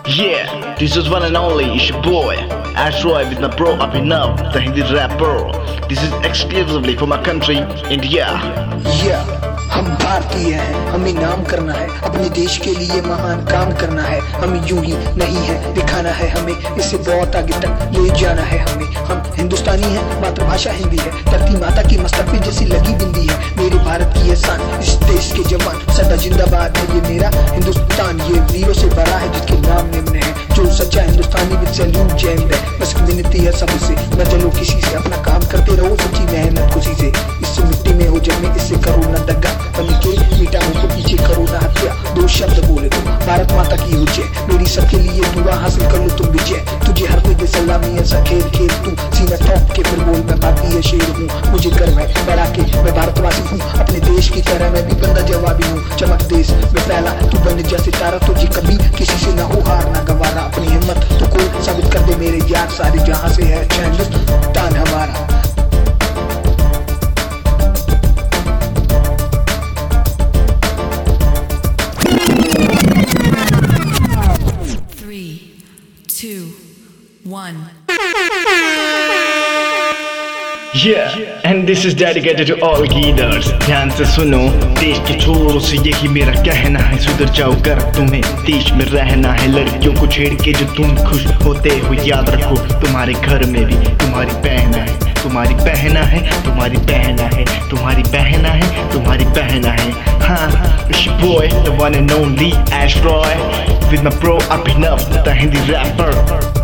Yeah, this is one and only, it's your boy Ashroy with my bro Abhinav, the Hindi rapper. This is exclusively for my country, India. Yeah, हम भारतीय हैं, हमें नाम करना है, अपने देश के लिए महान काम करना है। हमें यूं ही नहीं है दिखाना है, हमें इससे बहुत आगे तक ले जाना है। हम हिंदुस्तानी हैं, मातृभाषा हिंदी है, धरती माता की मस्तक पे जैसी लगी बिंदी है। मेरे भारत की ये शान, इस देश के जवान सदा जिंदाबाद है। ये मेरा हिंदुस्तान, ये वीरों से भरा है जिसके नाम निम्न है। जो सच्चा हिंदुस्तानी विद सैल्यूट जय हिंद है। बस विनती है सबसे, न चलो किसी से, अपना काम करते रहो सच्ची मेहनत खुशी से। इससे मिट्टी में हो जन्मे, इससे करो न दगा, बनी के मीठा मुझको पीछे करो ना हत्या। दो शब्द बोले तो भारत माता की हो जय, मेरी सबके लिए दुआ हासिल कर लो तुम विजय। तुझे हर कोई दे सलामी, ऐसा खेल खेल तू सीना ठोक के फिर बोल मैं भारतीय शेर हूँ। मुझे गर्व है बड़ा के मैं भारतवासी हूँ, अपने देश की तरह मैं भी बंदा जवाबी हूँ। चमक देश में फैला तू बन जा सितारा, तुझे कभी किसी से ना हो हार ना गवारा। अपनी हिम्मत तो कोई साबित कर दे मेरे यार, सारे जहाँ से है अच्छा हिंदुस्तान हमारा। Yeah, and this is dedicated to all leaders. ध्यान से सुनो, देश के छोरों से यही मेरा कहना है। सुधर जाओ कर तुम्हें देश में रहना है। लड़कियों को छेड़ के जो तुम खुश होते हो, याद रखो तुम्हारे घर में भी तुम्हारी बहना है, तुम्हारी बहना है, तुम्हारी बहना है, तुम्हारी बहना है, तुम्हारी बहना है। हाँ, it's your boy, the one and only Ashroy with my bro Abhinav, the Hindi rapper.